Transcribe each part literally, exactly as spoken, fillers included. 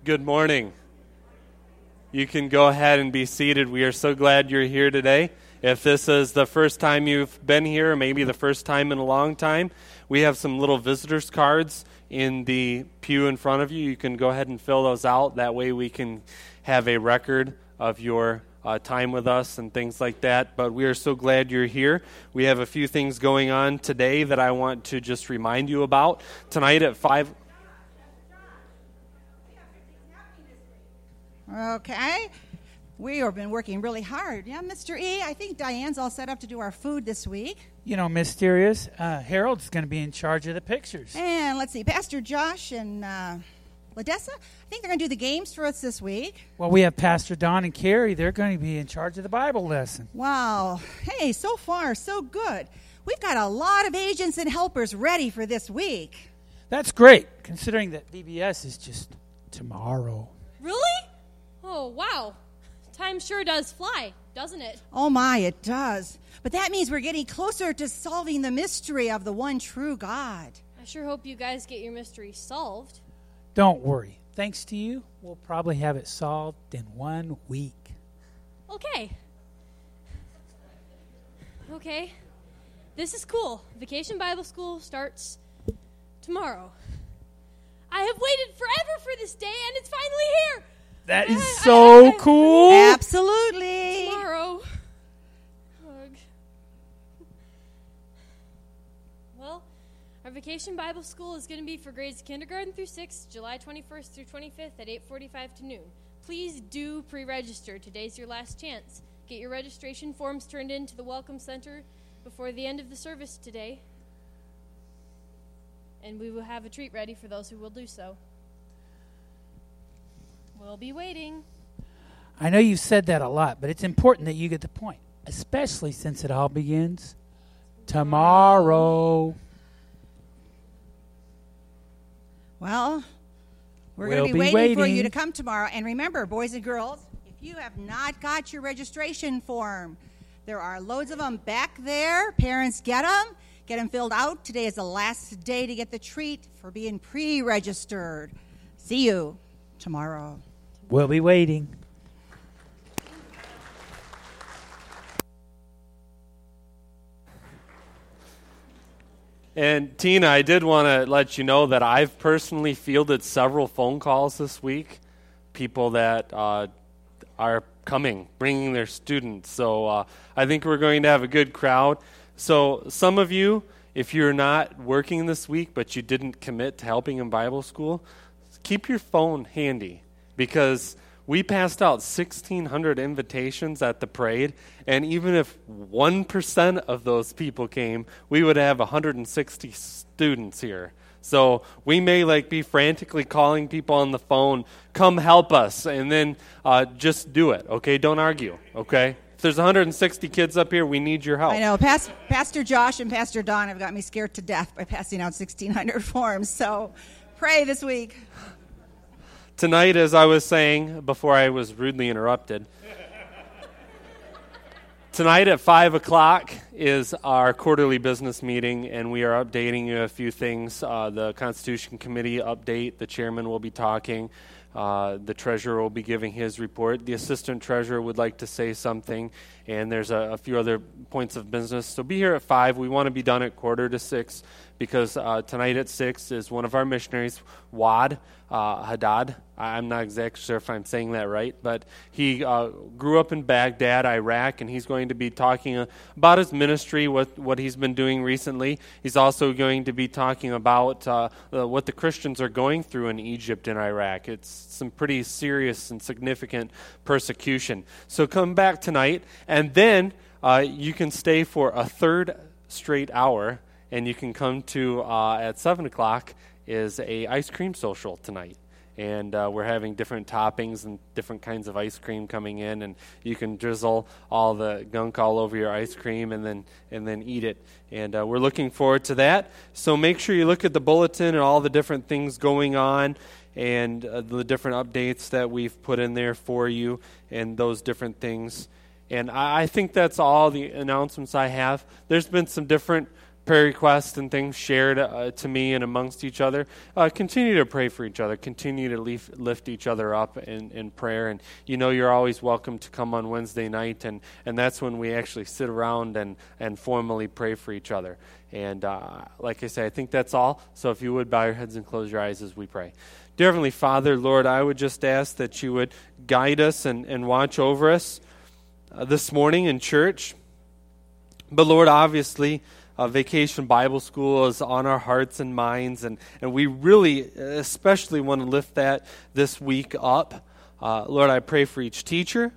Good morning. You can go ahead and be seated. We are so glad you're here today. If this is the first time you've been here, or maybe the first time in a long time, we have some little visitors cards in the pew in front of you. You can go ahead and fill those out. That way we can have a record of your uh, time with us and things like that. But we are so glad you're here. We have a few things going on today that I want to just remind you about. Tonight at five... Okay. We have been working really hard. Yeah, Mister E, I think Diane's all set up to do our food this week. You know, Mysterious, uh, Harold's going to be in charge of the pictures. And let's see, Pastor Josh and uh, Ladessa, I think they're going to do the games for us this week. Well, we have Pastor Don and Carrie. They're going to be in charge of the Bible lesson. Wow. Hey, so far, so good. We've got a lot of agents and helpers ready for this week. That's great, considering that V B S is just tomorrow. Really? Oh, wow. Time sure does fly, doesn't it? Oh, my, it does. But that means we're getting closer to solving the mystery of the one true God. I sure hope you guys get your mystery solved. Don't worry. Thanks to you, we'll probably have it solved in one week. Okay. Okay. This is cool. Vacation Bible School starts tomorrow. I have waited forever for this day, and it's finally here. That is so I, I, I, cool. Absolutely. Tomorrow. Ugh. Well, our Vacation Bible School is going to be for grades kindergarten through sixth, July twenty-first through twenty-fifth at eight forty-five to noon. Please do pre-register. Today's your last chance. Get your registration forms turned in to the Welcome Center before the end of the service today. And we will have a treat ready for those who will do so. We'll be waiting. I know you've said that a lot, but it's important that you get the point, especially since it all begins tomorrow. Well, we're we'll going to be, be waiting, waiting for you to come tomorrow. And remember, boys and girls, if you have not got your registration form, there are loads of them back there. Parents, get them. Get them filled out. Today is the last day to get the treat for being pre-registered. See you tomorrow. We'll be waiting. And Tina, I did want to let you know that I've personally fielded several phone calls this week. People that uh, are coming, bringing their students. So uh, I think we're going to have a good crowd. So some of you, if you're not working this week but you didn't commit to helping in Bible school, keep your phone handy, because we passed out sixteen hundred invitations at the parade, and even if one percent of those people came, we would have one hundred sixty students here. So we may like be frantically calling people on the phone, come help us, and then uh, just do it, okay? Don't argue, okay? If there's one hundred sixty kids up here, we need your help. I know. Pas- Pastor Josh and Pastor Don have got me scared to death by passing out sixteen hundred forms, so pray this week. Tonight, as I was saying before I was rudely interrupted, tonight at five o'clock is our quarterly business meeting, and we are updating you a few things. Uh, the Constitution Committee update, the chairman will be talking. Uh, the treasurer will be giving his report. The assistant treasurer would like to say something, and there's a, a few other points of business. So be here at five. We want to be done at quarter to six, because uh, tonight at six is one of our missionaries, Wad uh, Haddad. I'm not exactly sure if I'm saying that right, but he uh, grew up in Baghdad, Iraq, and he's going to be talking uh, about his ministry, what, what he's been doing recently. He's also going to be talking about uh, uh, what the Christians are going through in Egypt and Iraq. It's some pretty serious and significant persecution. So come back tonight, and then uh, you can stay for a third straight hour, and you can come to, uh, at seven o'clock, is a ice cream social tonight. And uh, we're having different toppings and different kinds of ice cream coming in, and you can drizzle all the gunk all over your ice cream and then and then eat it. And uh, we're looking forward to that. So make sure you look at the bulletin and all the different things going on, and uh, the different updates that we've put in there for you, and those different things. And I, I think that's all the announcements I have. There's been some different prayer requests and things shared uh, to me and amongst each other, uh, continue to pray for each other. Continue to leaf, lift each other up in, in prayer. And you know you're always welcome to come on Wednesday night, and, and that's when we actually sit around and, and formally pray for each other. And uh, like I say, I think that's all. So if you would bow your heads and close your eyes as we pray. Dear Heavenly Father, Lord, I would just ask that you would guide us and, and watch over us uh, this morning in church. But Lord, obviously, uh, Vacation Bible School is on our hearts and minds, and, and we really especially want to lift that this week up. Uh, Lord, I pray for each teacher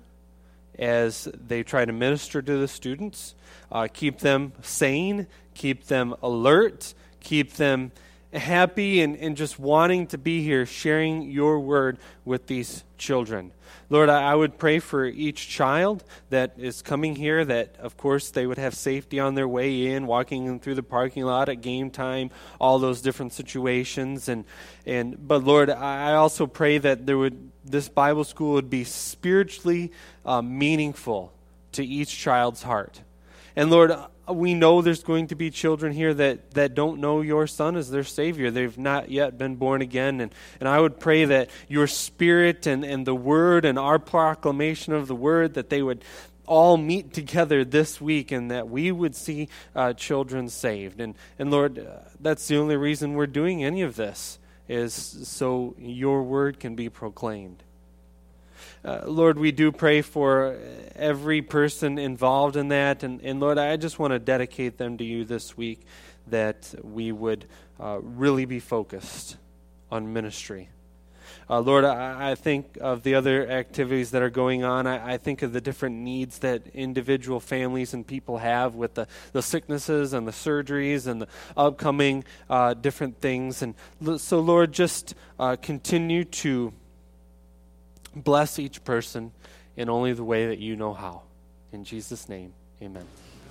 as they try to minister to the students. Uh, keep them sane, keep them alert, keep them happy and, and just wanting to be here, sharing your word with these children. Lord, I, I would pray for each child that is coming here, that, of course, they would have safety on their way in, walking in through the parking lot at game time, all those different situations. And, and But, Lord, I also pray that there would this Bible school would be spiritually uh, meaningful to each child's heart. And, Lord, we know there's going to be children here that, that don't know your Son as their Savior. They've not yet been born again. And, and I would pray that your Spirit and, and the Word and our proclamation of the Word, that they would all meet together this week and that we would see uh, children saved. And, and Lord, uh, that's the only reason we're doing any of this, is so your Word can be proclaimed. Uh, Lord, we do pray for every person involved in that. And, and Lord, I just want to dedicate them to you this week, that we would uh, really be focused on ministry. Uh, Lord, I, I think of the other activities that are going on. I, I think of the different needs that individual families and people have with the, the sicknesses and the surgeries and the upcoming uh, different things. And so, Lord, just uh, continue to bless each person in only the way that you know how. In Jesus' name, amen.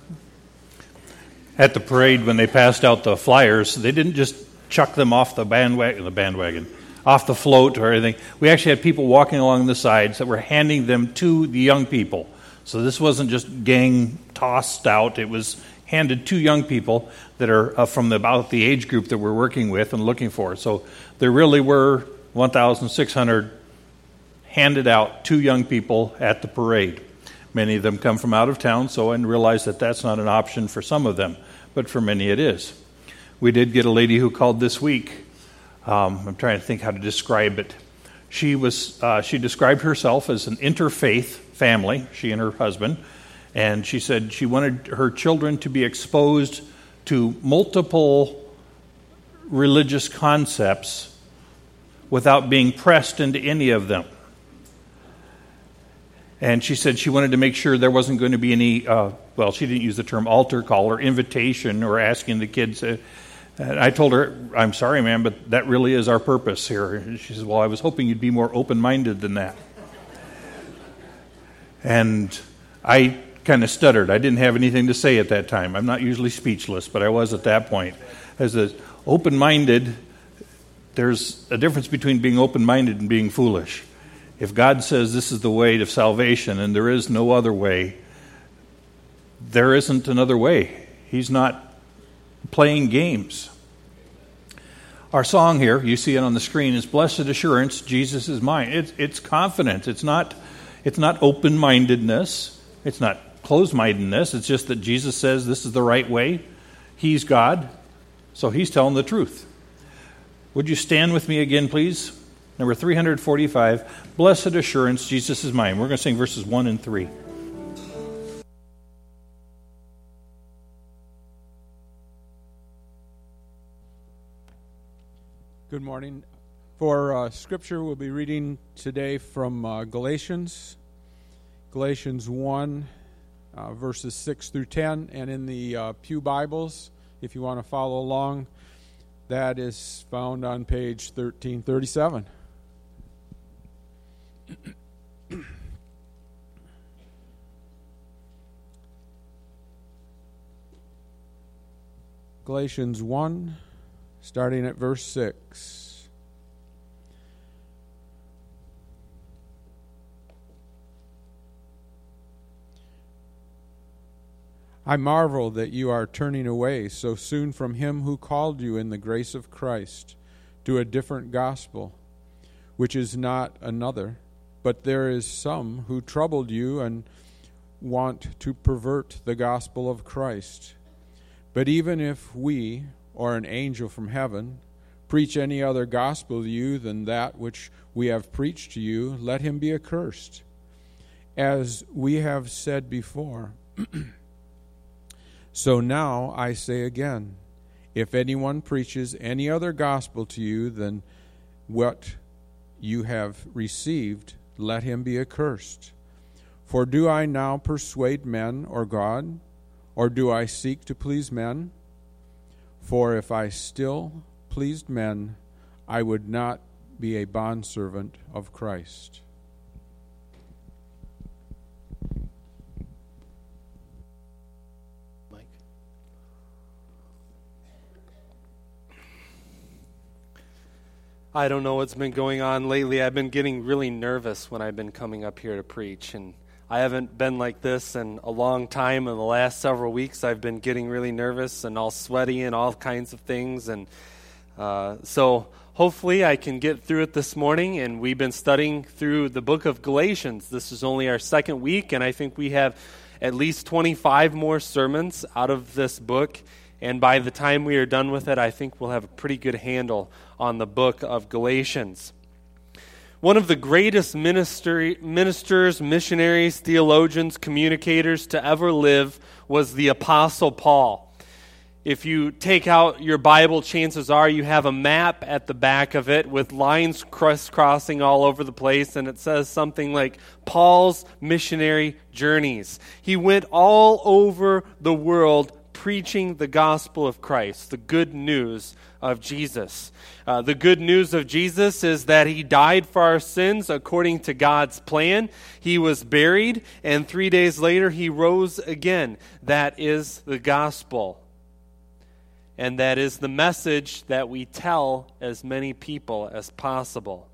At the parade, when they passed out the flyers, they didn't just chuck them off the bandwagon, the bandwagon, off the float or anything. We actually had people walking along the sides that were handing them to the young people. So this wasn't just gang tossed out. It was handed to young people that are uh, from the, about the age group that we're working with and looking for. So there really were one thousand six hundred handed out to young people at the parade. Many of them come from out of town, so and realize that that's not an option for some of them, but for many it is. We did get a lady who called this week. Um, I'm trying to think how to describe it. She was uh, she described herself as an interfaith family, she and her husband, and she said she wanted her children to be exposed to multiple religious concepts without being pressed into any of them. And she said she wanted to make sure there wasn't going to be any, uh, well, she didn't use the term altar call or invitation or asking the kids. Uh, and I told her, I'm sorry, ma'am, but that really is our purpose here. And she says, well, I was hoping you'd be more open-minded than that. And I kind of stuttered. I didn't have anything to say at that time. I'm not usually speechless, but I was at that point. As a open-minded, there's a difference between being open-minded and being foolish. If God says this is the way to salvation and there is no other way, there isn't another way. He's not playing games. Our song here, you see it on the screen, is Blessed Assurance, Jesus is Mine. It's, it's confidence. It's not, it's not open-mindedness. It's not closed-mindedness. It's just that Jesus says this is the right way. He's God, so he's telling the truth. Would you stand with me again, please? Number three hundred forty-five, Blessed Assurance, Jesus is Mine. We're going to sing verses one and three. Good morning. For uh, Scripture, we'll be reading today from uh, Galatians, Galatians one, uh, verses six through ten, and in the uh, Pew Bibles, if you want to follow along, that is found on page thirteen thirty-seven. Galatians one, starting at verse six. I marvel that you are turning away so soon from him who called you in the grace of Christ to a different gospel, which is not another, but there is some who troubled you and want to pervert the gospel of Christ. But even if we, or an angel from heaven, preach any other gospel to you than that which we have preached to you, let him be accursed. As we have said before, so now I say again, if anyone preaches any other gospel to you than what you have received, let him be accursed. For do I now persuade men or God, or do I seek to please men? For if I still pleased men, I would not be a bondservant of Christ. I don't know what's been going on lately. I've been getting really nervous when I've been coming up here to preach, and I haven't been like this in a long time. In the last several weeks, I've been getting really nervous and all sweaty and all kinds of things, and uh, so hopefully I can get through it this morning. And we've been studying through the book of Galatians. This is only our second week, and I think we have at least twenty-five more sermons out of this book. And by the time we are done with it, I think we'll have a pretty good handle on the book of Galatians. One of the greatest minister, ministers, missionaries, theologians, communicators to ever live was the Apostle Paul. If you take out your Bible, chances are you have a map at the back of it with lines crisscrossing all over the place, and it says something like Paul's missionary journeys. He went all over the world preaching the gospel of Christ, the good news of Jesus. Uh, the good news of Jesus is that he died for our sins according to God's plan. He was buried, and three days later he rose again. That is the gospel. And that is the message that we tell as many people as possible.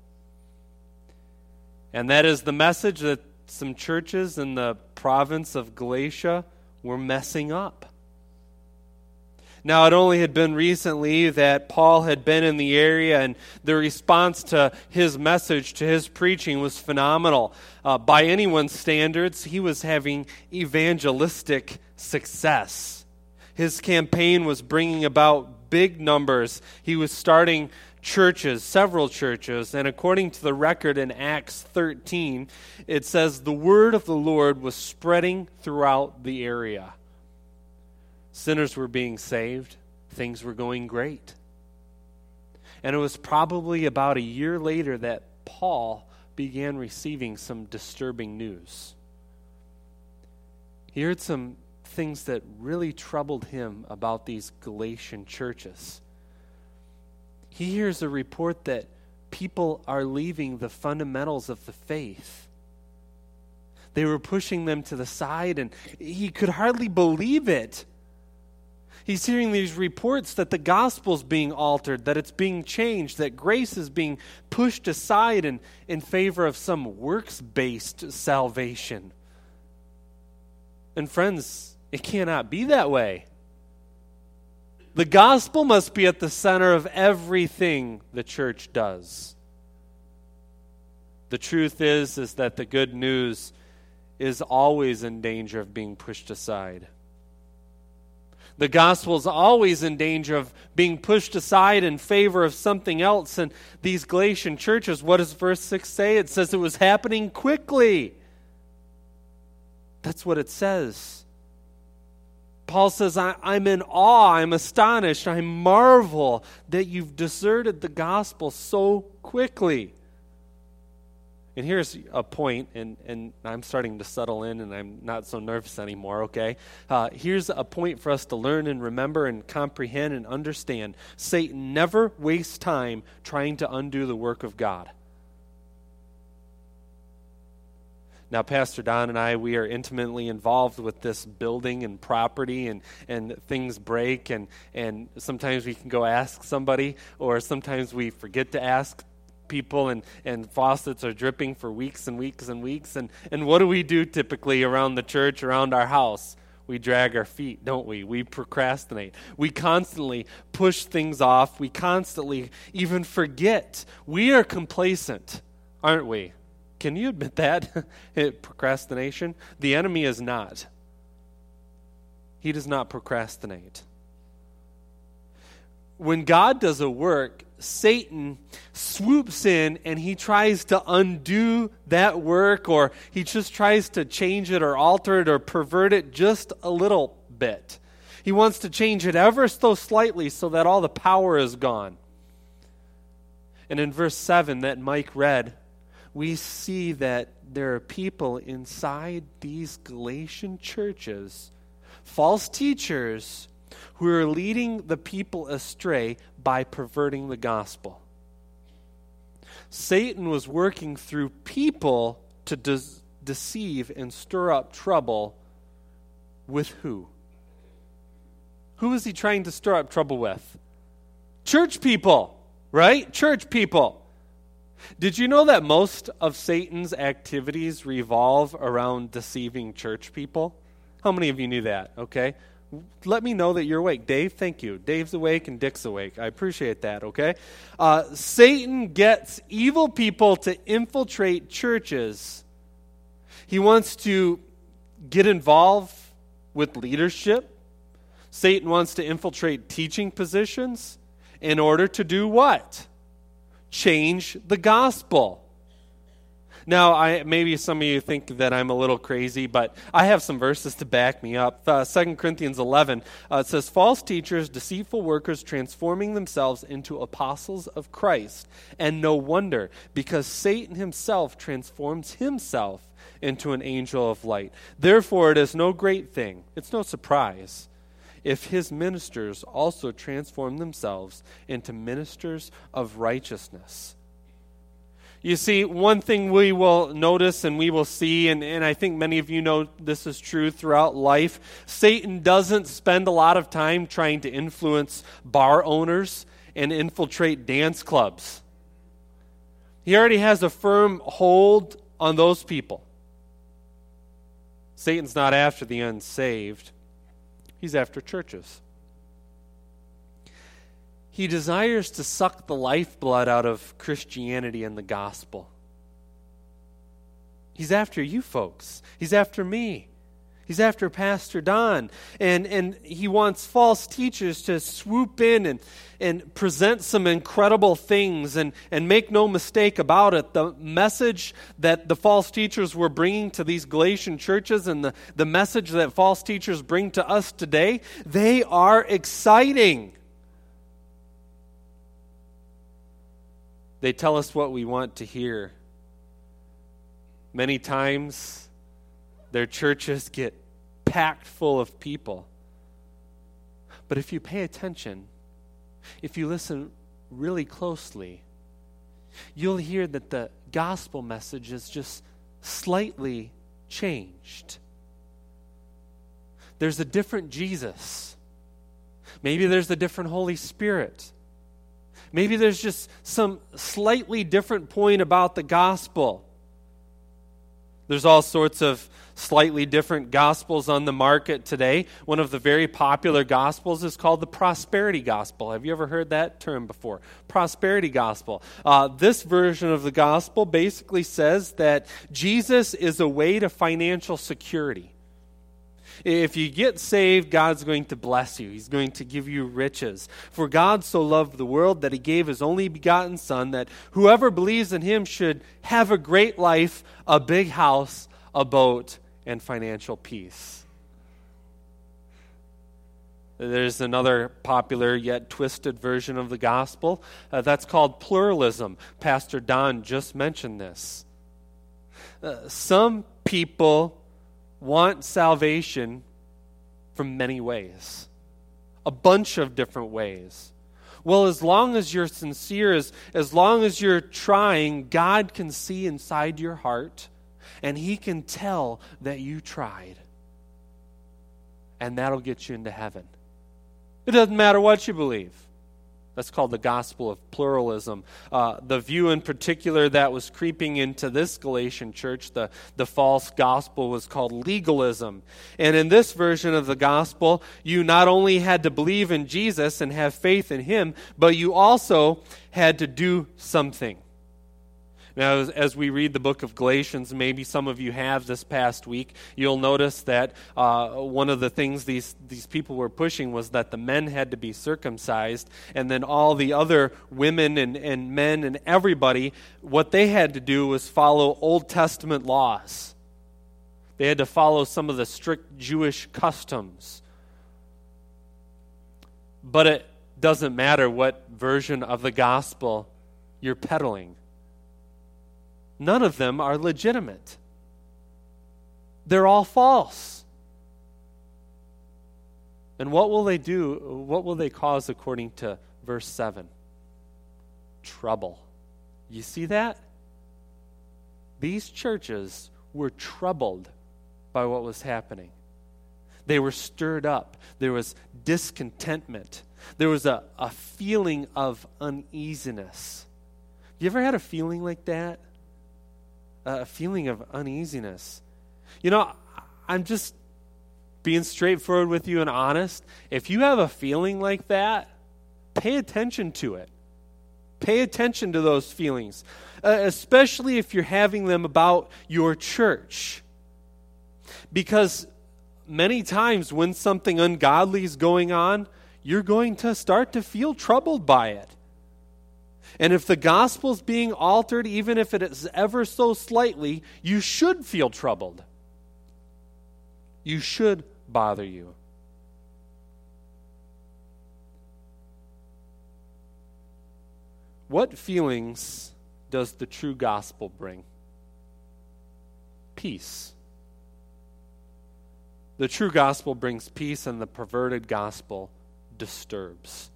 And that is the message that some churches in the province of Galatia were messing up. Now, it only had been recently that Paul had been in the area, and the response to his message, to his preaching, was phenomenal. Uh, by anyone's standards, he was having evangelistic success. His campaign was bringing about big numbers. He was starting churches, several churches, and according to the record in Acts thirteen, it says the word of the Lord was spreading throughout the area. Sinners were being saved. Things were going great. And it was probably about a year later that Paul began receiving some disturbing news. He heard some things that really troubled him about these Galatian churches. He hears a report that people are leaving the fundamentals of the faith. They were pushing them to the side, and he could hardly believe it. He's hearing these reports that the gospel's being altered, that it's being changed, that grace is being pushed aside in, in favor of some works-based salvation. And friends, it cannot be that way. The gospel must be at the center of everything the church does. The truth is, is that the good news is always in danger of being pushed aside. The gospel is always in danger of being pushed aside in favor of something else. And these Galatian churches, what does verse six say? It says it was happening quickly. That's what it says. Paul says, I, I'm in awe, I'm astonished, I marvel that you've deserted the gospel so quickly. And here's a point, and, and I'm starting to settle in, and I'm not so nervous anymore, okay? Uh, here's a point for us to learn and remember and comprehend and understand. Satan never wastes time trying to undo the work of God. Now, Pastor Don and I, we are intimately involved with this building and property, and, and things break, and, and sometimes we can go ask somebody, or sometimes we forget to ask people, and, and faucets are dripping for weeks and weeks and weeks. And, and what do we do typically around the church, around our house? We drag our feet, don't we? We procrastinate. We constantly push things off. We constantly even forget. We are complacent, aren't we? Can you admit that? Procrastination? The enemy is not. He does not procrastinate. When God does a work, Satan swoops in and he tries to undo that work, or he just tries to change it or alter it or pervert it just a little bit. He wants to change it ever so slightly so that all the power is gone. And in verse seven that Mike read, we see that there are people inside these Galatian churches, false teachers, who are leading the people astray by perverting the gospel. Satan was working through people to de- deceive and stir up trouble with who? Who is he trying to stir up trouble with? Church people, right? Church people. Did you know that most of Satan's activities revolve around deceiving church people? How many of you knew that? Okay. Let me know that you're awake. Dave, thank you. Dave's awake and Dick's awake. I appreciate that, okay? Uh, Satan gets evil people to infiltrate churches. He wants to get involved with leadership. Satan wants to infiltrate teaching positions in order to do what? Change the gospel. Now, I, maybe some of you think that I'm a little crazy, but I have some verses to back me up. Uh, Second Corinthians eleven, uh, it says, false teachers, deceitful workers, transforming themselves into apostles of Christ. And no wonder, because Satan himself transforms himself into an angel of light. Therefore, it is no great thing, it's no surprise, if his ministers also transform themselves into ministers of righteousness. You see, one thing we will notice and we will see, and, and I think many of you know this is true throughout life, Satan doesn't spend a lot of time trying to influence bar owners and infiltrate dance clubs. He already has a firm hold on those people. Satan's not after the unsaved. He's after churches. He desires to suck the lifeblood out of Christianity and the gospel. He's after you folks. He's after me. He's after Pastor Don. And, and he wants false teachers to swoop in and, and present some incredible things. And, and make no mistake about it, the message that the false teachers were bringing to these Galatian churches and the, the message that false teachers bring to us today, they are exciting. They tell us what we want to hear. Many times, their churches get packed full of people. But if you pay attention, if you listen really closely, you'll hear that the gospel message is just slightly changed. There's a different Jesus. Maybe there's a different Holy Spirit. Maybe there's just some slightly different point about the gospel. There's all sorts of slightly different gospels on the market today. One of the very popular gospels is called the prosperity gospel. Have you ever heard that term before? Prosperity gospel. Uh, this version of the gospel basically says that Jesus is a way to financial security. If you get saved, God's going to bless you. He's going to give you riches. For God so loved the world that he gave his only begotten Son, that whoever believes in him should have a great life, a big house, a boat, and financial peace. There's another popular yet twisted version of the gospel. Uh, that's called pluralism. Pastor Don just mentioned this. Uh, some people want salvation from many ways, a bunch of different ways. Well, as long as you're sincere, as, as long as you're trying, God can see inside your heart, and he can tell that you tried. And that'll get you into heaven. It doesn't matter what you believe. That's called the gospel of pluralism. Uh, the view in particular that was creeping into this Galatian church, the, the false gospel, was called legalism. And in this version of the gospel, you not only had to believe in Jesus and have faith in him, but you also had to do something. Now, as, as we read the book of Galatians, maybe some of you have this past week, you'll notice that uh, one of the things these, these people were pushing was that the men had to be circumcised, and then all the other women and, and men and everybody, what they had to do was follow Old Testament laws. They had to follow some of the strict Jewish customs. But it doesn't matter what version of the gospel you're peddling. None of them are legitimate. They're all false. And what will they do? What will they cause according to verse seven? Trouble. You see that? These churches were troubled by what was happening. They were stirred up. There was discontentment. There was a, a feeling of uneasiness. You ever had a feeling like that? A feeling of uneasiness. You know, I'm just being straightforward with you and honest. If you have a feeling like that, pay attention to it. Pay attention to those feelings, uh, especially if you're having them about your church. Because many times when something ungodly is going on, you're going to start to feel troubled by it. And if the gospel's being altered, even if it is ever so slightly, you should feel troubled. You should bother you. What feelings does the true gospel bring? Peace. The true gospel brings peace, and the perverted gospel disturbs.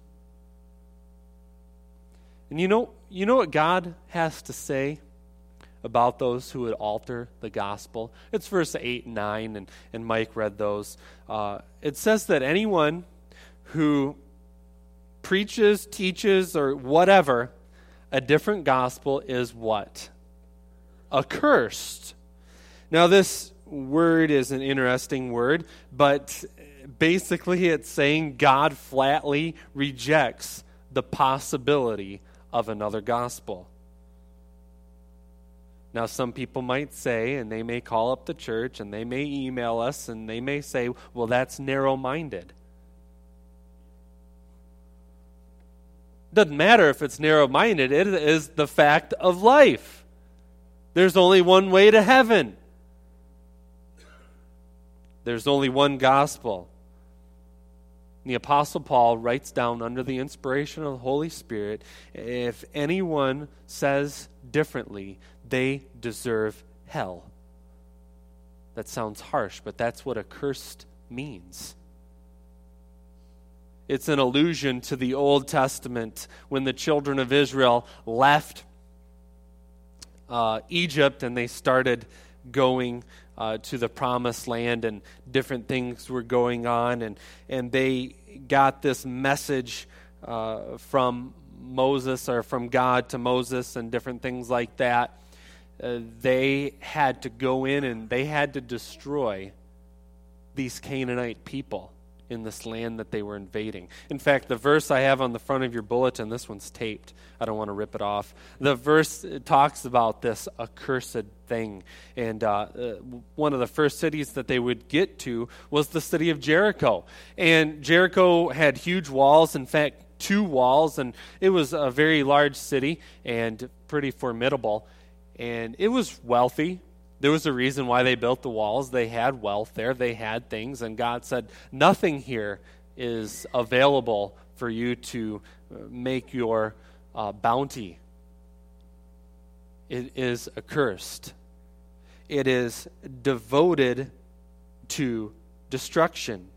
And you know, you know what God has to say about those who would alter the gospel? It's verse eight and nine, and, and Mike read those. Uh, it says that anyone who preaches, teaches, or whatever, a different gospel is what? Accursed. Now, this word is an interesting word, but basically it's saying God flatly rejects the possibility of another gospel. Now, some people might say, and they may call up the church, and they may email us, and they may say, well, that's narrow-minded. Doesn't matter if it's narrow-minded. It is the fact of life. There's only one way to heaven. There's only one gospel. The Apostle Paul writes down under the inspiration of the Holy Spirit, if anyone says differently, they deserve hell. That sounds harsh, but that's what accursed means. It's an allusion to the Old Testament when the children of Israel left uh, Egypt and they started going Uh, to the promised land, and different things were going on, and, and they got this message uh, from Moses, or from God to Moses, and different things like that. Uh, they had to go in and they had to destroy these Canaanite people in this land that they were invading. In fact, the verse I have on the front of your bulletin, this one's taped. I don't want to rip it off. The verse talks about this accursed thing. And uh, uh, one of the first cities that they would get to was the city of Jericho. And Jericho had huge walls, in fact, two walls, and it was a very large city and pretty formidable. And it was wealthy. There was a reason why they built the walls. They had wealth there. They had things. And God said, nothing here is available for you to make your uh, bounty. It is accursed. It is devoted to destruction.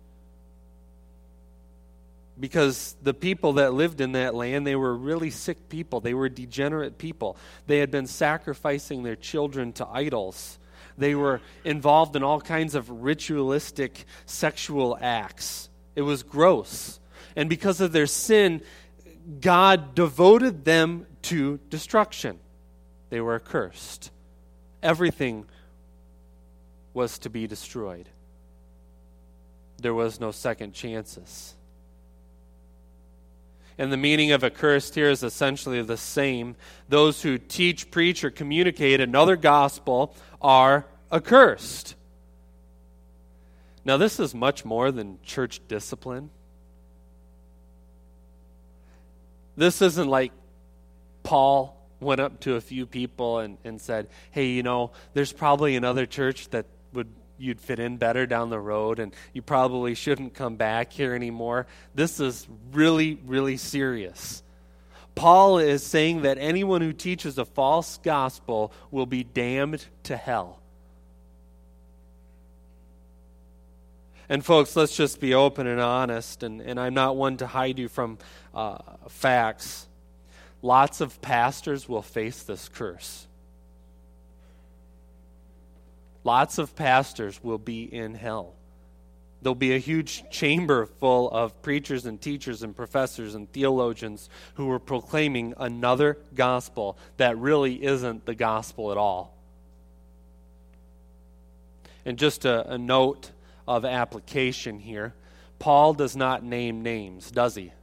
Because the people that lived in that land, they were really sick people. They were degenerate people. They had been sacrificing their children to idols. They were involved in all kinds of ritualistic sexual acts. It was gross. And because of their sin, God devoted them to destruction. They were accursed. Everything was to be destroyed. There was no second chances. And the meaning of accursed here is essentially the same. Those who teach, preach, or communicate another gospel are accursed. Now, this is much more than church discipline. This isn't like Paul went up to a few people and, and said, hey, you know, there's probably another church that would you'd fit in better down the road, and you probably shouldn't come back here anymore. This is really, really serious. Paul is saying that anyone who teaches a false gospel will be damned to hell. And folks, let's just be open and honest, and, and I'm not one to hide you from uh, facts. Lots of pastors will face this curse. Lots of pastors will be in hell. There'll be a huge chamber full of preachers and teachers and professors and theologians who are proclaiming another gospel that really isn't the gospel at all. And just a, a note of application here, Paul does not name names, does he?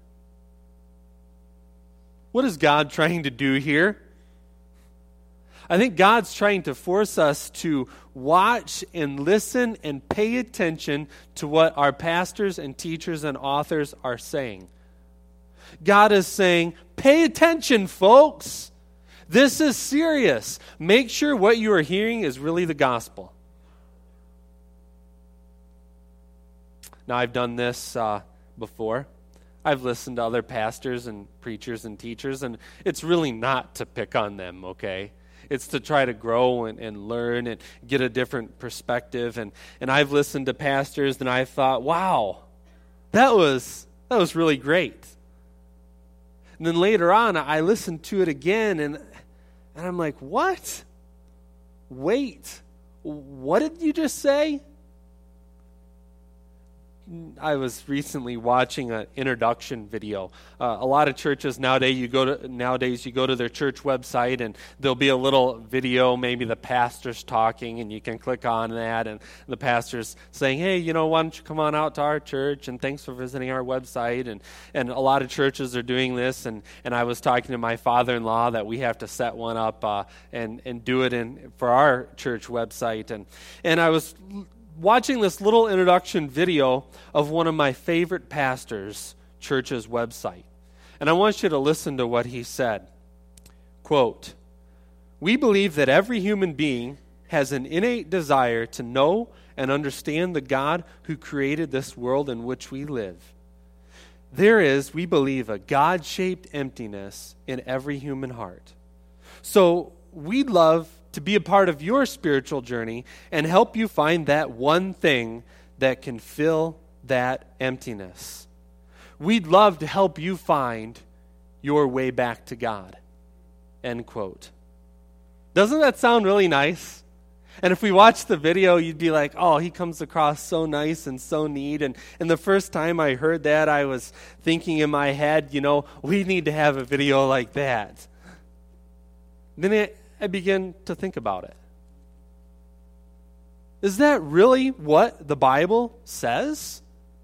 What is God trying to do here? I think God's trying to force us to watch and listen and pay attention to what our pastors and teachers and authors are saying. God is saying, pay attention, folks. This is serious. Make sure what you are hearing is really the gospel. Now, I've done this uh, before. I've listened to other pastors and preachers and teachers, and it's really not to pick on them, okay? It's to try to grow and, and learn and get a different perspective. And, and I've listened to pastors, and I've thought, wow, that was that was really great. And then later on, I listened to it again, and and I'm like, what? Wait, what did you just say? I was recently watching an introduction video. Uh, a lot of churches nowadays you go to nowadays you go to their church website, and there'll be a little video, maybe the pastor's talking, and you can click on that, and the pastor's saying, hey, you know, why don't you come on out to our church, and thanks for visiting our website. And, and a lot of churches are doing this, and, and I was talking to my father-in-law that we have to set one up uh, and, and do it in for our church website. And, and I was watching this little introduction video of one of my favorite pastors' church's website. And I want you to listen to what he said. Quote, we believe that every human being has an innate desire to know and understand the God who created this world in which we live. There is, we believe, a God-shaped emptiness in every human heart. So we'd love to be a part of your spiritual journey and help you find that one thing that can fill that emptiness. We'd love to help you find your way back to God. End quote. Doesn't that sound really nice? And if we watch the video, you'd be like, oh, he comes across so nice and so neat. And, and the first time I heard that, I was thinking in my head, you know, we need to have a video like that. Then it I begin to think about it. Is that really what the Bible says?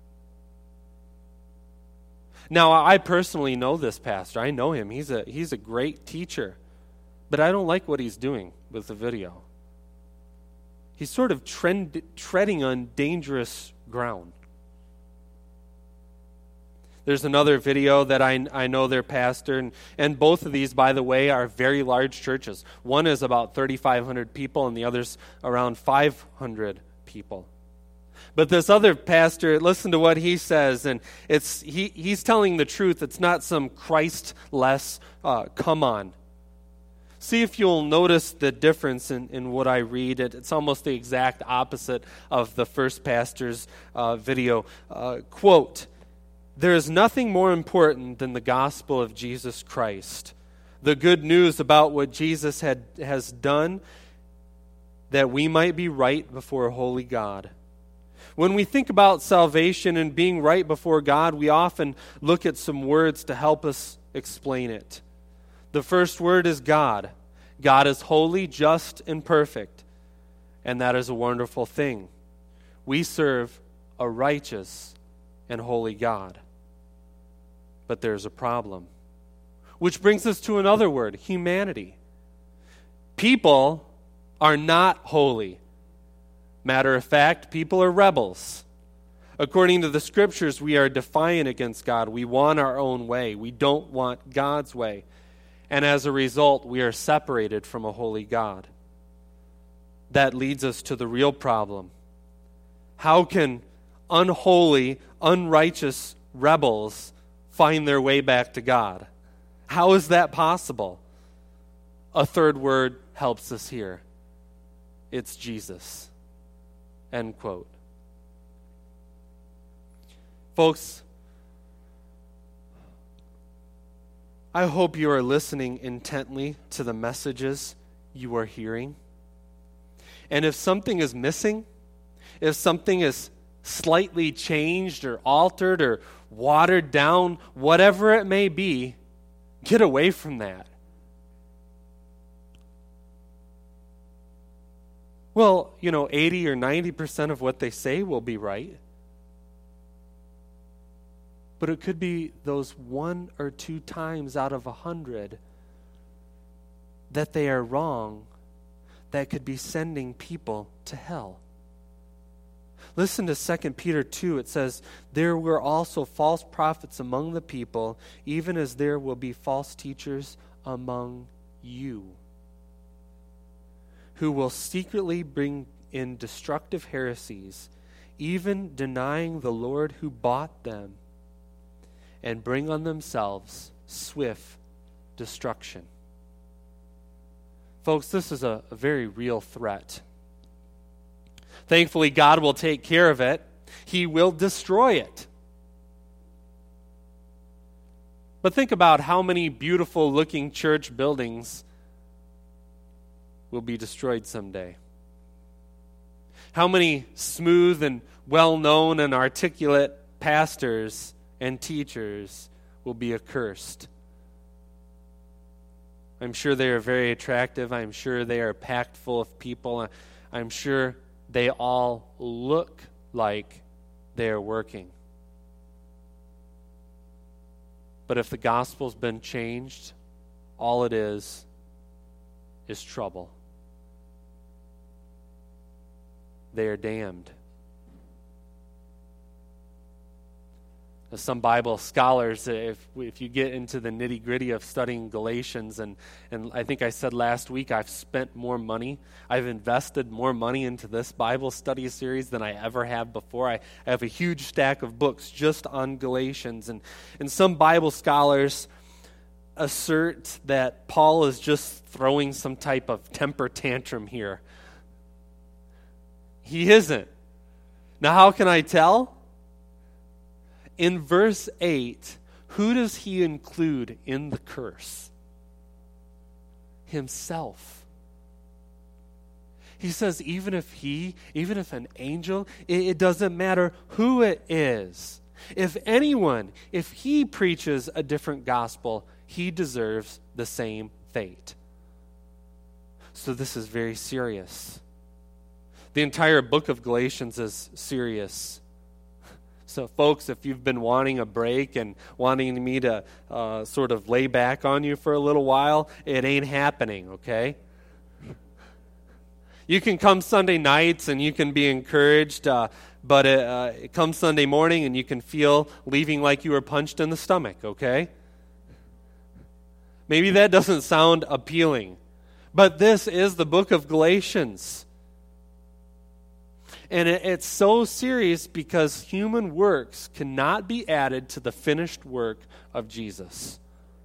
Now, I personally know this pastor. I know him. He's a he's a great teacher. But I don't like what he's doing with the video. He's sort of trend, treading on dangerous ground. There's another video that I, I know their pastor, and, and both of these, by the way, are very large churches. One is about thirty-five hundred people, and the other's around five hundred people. But this other pastor, listen to what he says, and it's he he's telling the truth. It's not some Christ-less uh, come on. See if you'll notice the difference in, in what I read. It, it's almost the exact opposite of the first pastor's uh, video. Uh, quote, there is nothing more important than the gospel of Jesus Christ, the good news about what Jesus had has done that we might be right before a holy God. When we think about salvation and being right before God, we often look at some words to help us explain it. The first word is God. God is holy, just, and perfect, and that is a wonderful thing. We serve a righteous and holy God. But there's a problem. Which brings us to another word, humanity. People are not holy. Matter of fact, people are rebels. According to the scriptures, we are defiant against God. We want our own way. We don't want God's way. And as a result, we are separated from a holy God. That leads us to the real problem. How can unholy, unrighteous rebels find their way back to God? How is that possible? A third word helps us here. It's Jesus. End quote. Folks, I hope you are listening intently to the messages you are hearing. And if something is missing, if something is slightly changed or altered or watered down, whatever it may be, get away from that. Well, you know, eighty or ninety percent of what they say will be right. But it could be those one or two times out of a hundred that they are wrong that could be sending people to hell. Listen to Second Peter two. It says, "There were also false prophets among the people, even as there will be false teachers among you, who will secretly bring in destructive heresies, even denying the Lord who bought them, and bring on themselves swift destruction." Folks, this is a, a very real threat. Thankfully, God will take care of it. He will destroy it. But think about how many beautiful looking church buildings will be destroyed someday. How many smooth and well-known and articulate pastors and teachers will be accursed. I'm sure they are very attractive. I'm sure they are packed full of people. I'm sure they all look like they are working. But if the gospel's been changed, all it is is trouble. They are damned. Some Bible scholars, if if you get into the nitty-gritty of studying Galatians, and, and I think I said last week, I've spent more money, I've invested more money into this Bible study series than I ever have before. I, I have a huge stack of books just on Galatians, and, and some Bible scholars assert that Paul is just throwing some type of temper tantrum here. He isn't. Now, how can I tell? In verse eight, who does he include in the curse? Himself. He says even if he, even if an angel, it, it doesn't matter who it is. If anyone, if he preaches a different gospel, he deserves the same fate. So this is very serious. The entire book of Galatians is serious. So, folks, if you've been wanting a break and wanting me to uh, sort of lay back on you for a little while, it ain't happening, okay? You can come Sunday nights and you can be encouraged, uh, but it, uh, it comes Sunday morning and you can feel leaving like you were punched in the stomach, okay? Maybe that doesn't sound appealing, but this is the book of Galatians. And it's so serious because human works cannot be added to the finished work of Jesus.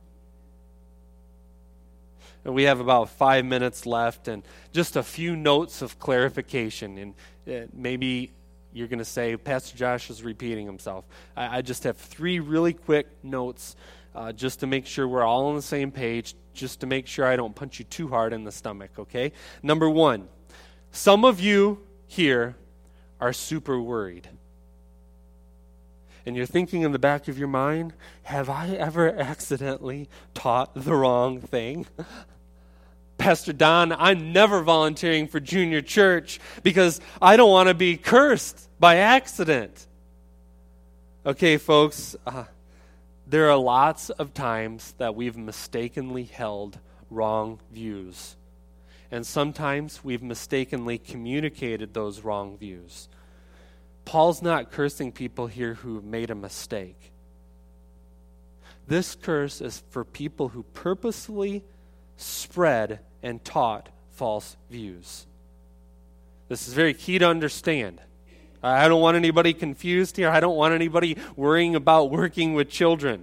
And we have about five minutes left and just a few notes of clarification. And maybe you're going to say, Pastor Josh is repeating himself. I just have three really quick notes uh, just to make sure we're all on the same page, just to make sure I don't punch you too hard in the stomach, okay? Number one, some of you here are super worried. And you're thinking in the back of your mind, have I ever accidentally taught the wrong thing? Pastor Don, I'm never volunteering for junior church because I don't want to be cursed by accident. Okay, folks, uh, there are lots of times that we've mistakenly held wrong views. And sometimes we've mistakenly communicated those wrong views. Paul's not cursing people here who made a mistake. This curse is for people who purposely spread and taught false views. This is very key to understand. I don't want anybody confused here. I don't want anybody worrying about working with children.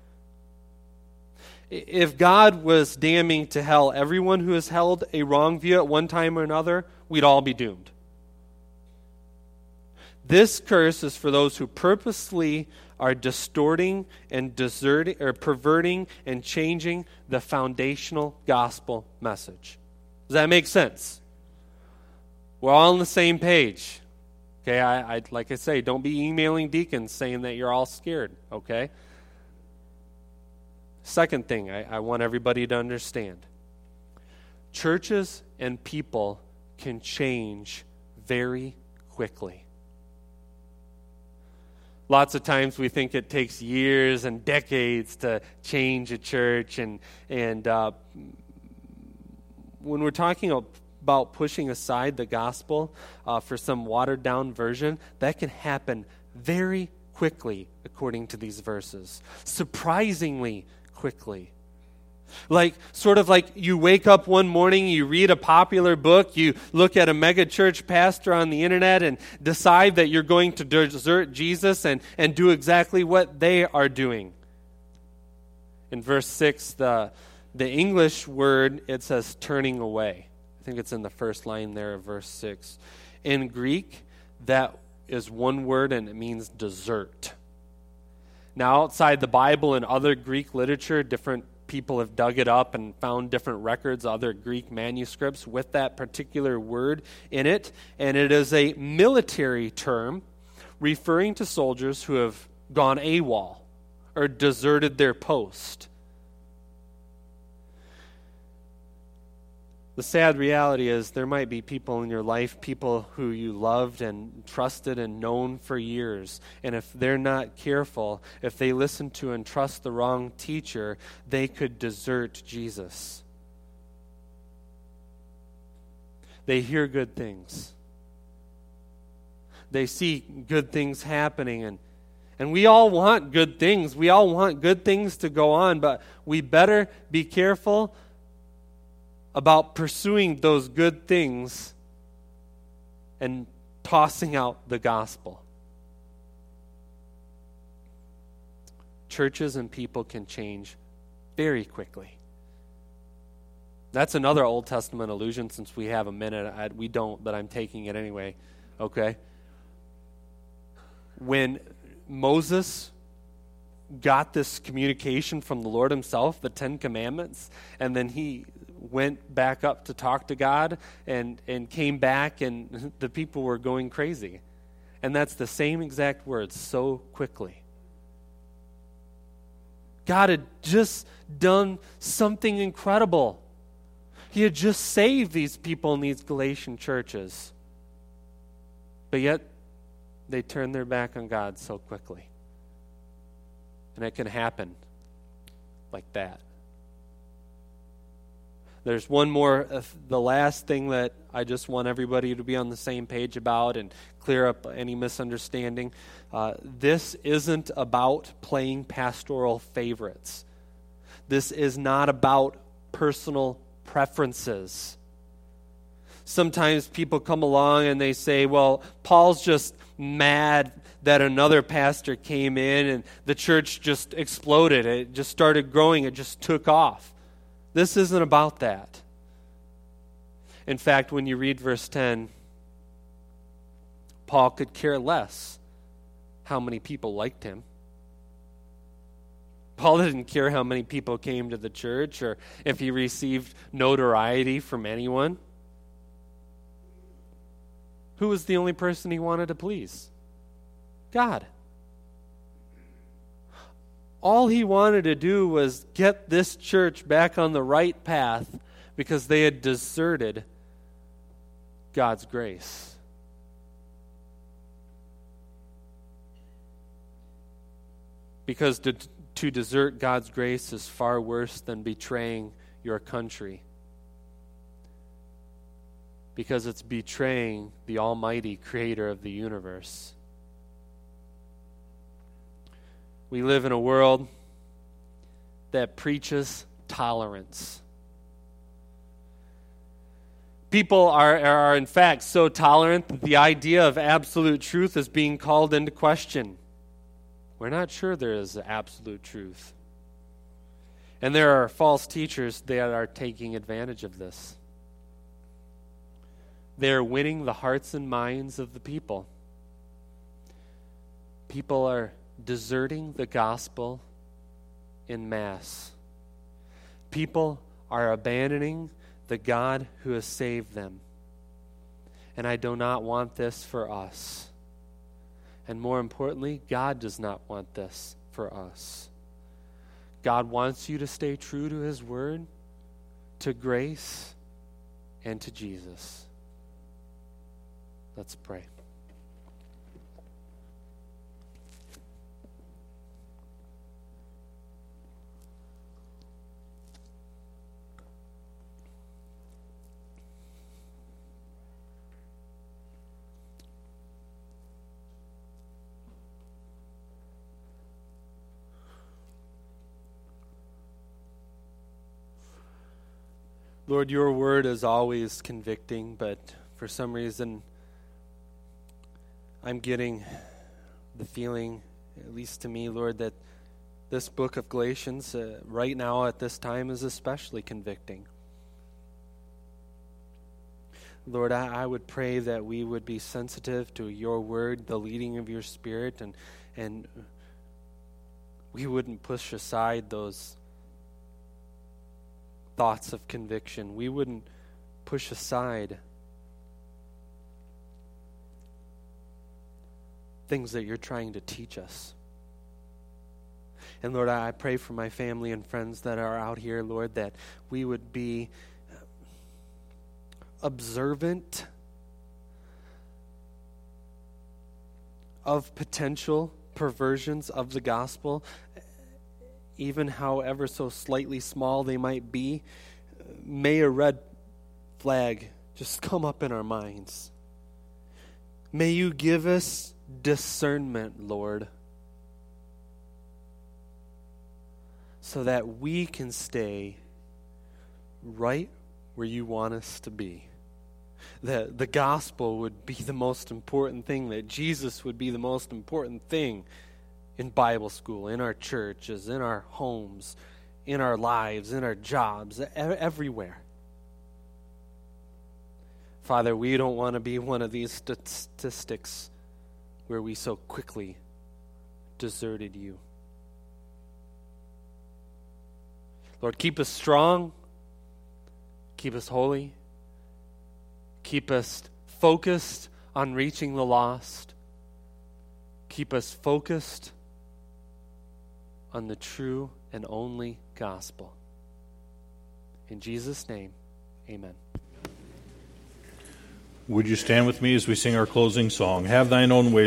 If God was damning to hell everyone who has held a wrong view at one time or another, we'd all be doomed. This curse is for those who purposely are distorting and deserting or perverting and changing the foundational gospel message. Does that make sense? We're all on the same page. Okay, I, I like I say, don't be emailing deacons saying that you're all scared, okay? Second thing I, I want everybody to understand. Churches and people can change very quickly. Lots of times we think it takes years and decades to change a church, and and uh, when we're talking about pushing aside the gospel uh, for some watered-down version, that can happen very quickly, according to these verses. Surprisingly quickly. Like, sort of like you wake up one morning, you read a popular book, you look at a mega church pastor on the internet and decide that you're going to desert Jesus and, and do exactly what they are doing. In verse six, the, the English word, it says turning away. I think it's in the first line there of verse six. In Greek, that is one word and it means desert. Now, outside the Bible and other Greek literature, different people have dug it up and found different records, other Greek manuscripts with that particular word in it. And it is a military term referring to soldiers who have gone AWOL or deserted their post. The sad reality is there might be people in your life, people who you loved and trusted and known for years. And if they're not careful, if they listen to and trust the wrong teacher, they could desert Jesus. They hear good things. They see good things happening. And, and we all want good things. We all want good things to go on, but we better be careful about pursuing those good things and tossing out the gospel. Churches and people can change very quickly. That's another Old Testament allusion. Since we have a minute, I, we don't, but I'm taking it anyway. Okay? When Moses got this communication from the Lord himself, the Ten Commandments, and then he went back up to talk to God and, and came back, and the people were going crazy. And that's the same exact words, so quickly. God had just done something incredible. He had just saved these people in these Galatian churches. But yet, they turned their back on God so quickly. And it can happen like that. There's one more, uh, the last thing that I just want everybody to be on the same page about and clear up any misunderstanding. Uh, this isn't about playing pastoral favorites. This is not about personal preferences. Sometimes people come along and they say, well, Paul's just mad that another pastor came in and the church just exploded. It just started growing. It just took off. This isn't about that. In fact, when you read verse ten, Paul could care less how many people liked him. Paul didn't care how many people came to the church or if he received notoriety from anyone. Who was the only person he wanted to please? God. All he wanted to do was get this church back on the right path because they had deserted God's grace. Because to, to desert God's grace is far worse than betraying your country. Because it's betraying the Almighty Creator of the universe. We live in a world that preaches tolerance. People are, are in fact so tolerant that the idea of absolute truth is being called into question. We're not sure there is absolute truth. And there are false teachers that are taking advantage of this. They're winning the hearts and minds of the people. People are deserting the gospel in mass. People are abandoning the God who has saved them. And I do not want this for us. And more importantly, God does not want this for us. God wants you to stay true to His word, to grace, and to Jesus. Let's pray. Lord, your word is always convicting, but for some reason, I'm getting the feeling, at least to me, Lord, that this book of Galatians, uh, right now at this time, is especially convicting. Lord, I, I would pray that we would be sensitive to your word, the leading of your Spirit, and and we wouldn't push aside those thoughts of conviction. We wouldn't push aside things that you're trying to teach us. And Lord, I pray for my family and friends that are out here, Lord, that we would be observant of potential perversions of the gospel, even however so slightly small they might be. May a red flag just come up in our minds. May you give us discernment, Lord, so that we can stay right where you want us to be. That the gospel would be the most important thing, that Jesus would be the most important thing in Bible school, in our churches, in our homes, in our lives, in our jobs, everywhere. Father, we don't want to be one of these statistics where we so quickly deserted you. Lord, keep us strong, keep us holy, keep us focused on reaching the lost, keep us focused on the true and only gospel. In Jesus' name, amen. Would you stand with me as we sing our closing song? Have thine own way,